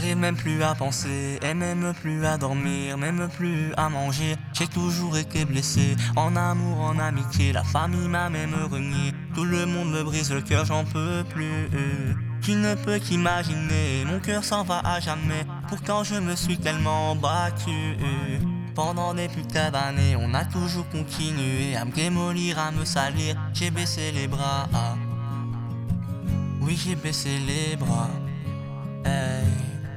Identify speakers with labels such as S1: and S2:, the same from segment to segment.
S1: J'arrive même plus à penser, et même plus à dormir, même plus à manger. J'ai toujours été blessé, en amour, en amitié, la famille m'a même renié. Tout le monde me brise le cœur, j'en peux plus. Tu ne peux qu'imaginer, mon cœur s'en va à jamais. Pourtant je me suis tellement battu. Pendant des putains d'années, on a toujours continué à me démolir, à me salir. J'ai baissé les bras, oui j'ai baissé les bras. Hey.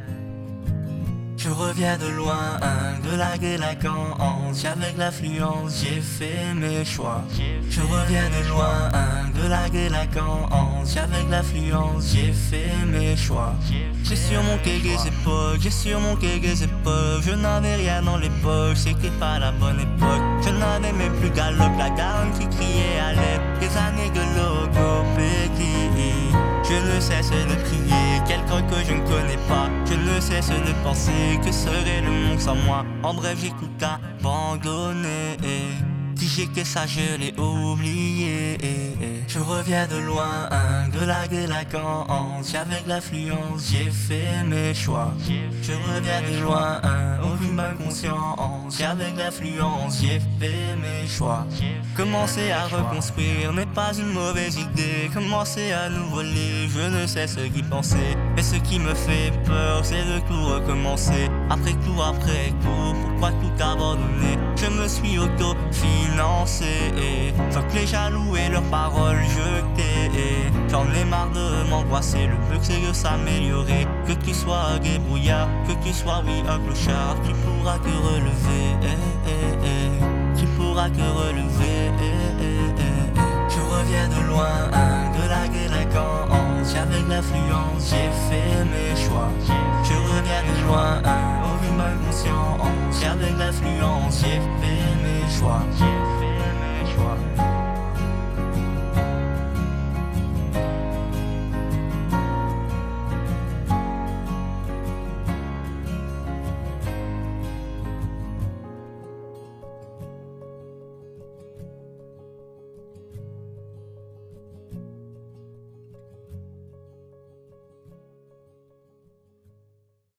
S1: Je reviens de loin, de la délinquance. Avec l'affluence, j'ai fait mes choix. Je reviens de loin, de la délinquance. Avec l'affluence, j'ai fait mes choix. J'ai surmonté les époques, j'ai surmonté les époques. Je n'avais rien dans les poches, c'était pas la bonne époque. Je n'avais même plus galop, la garde qui criait à l'aide. Des années de logopédie. Je ne cesse de prier, quelqu'un que je ne connais pas. Je ne cesse de penser que serait le monde sans moi. En bref, j'ai tout abandonné. Si j'étais sage, je l'ai oublié. Je reviens de loin, de la délinquance. Avec l'affluence, j'ai fait mes choix. Je reviens de loin, au vu de ma conscience. Avec l'affluence, j'ai fait mes choix. Commencer à reconstruire n'est pas une mauvaise idée. Commencer à nous voler, je ne cesse d'y penser. Mais ce qui me fait peur, c'est de tout recommencer. Après tout, pourquoi tout abandonner? Je me suis auto-financé. Sans que les jaloux et leurs paroles jetées. J'en ai marre de m'angoisser. Le but c'est de s'améliorer. Que tu sois débrouillard, que tu sois oui un clochard, tu pourras te relever. Tu pourras te relever. Je reviens de loin, de la délinquance. Avec l'affluence, j'ai fait mes choix. Je reviens de loin, au vu de ma conscience. Avec l'affluence, j'ai fait mes choix. J'ai fait mes choix.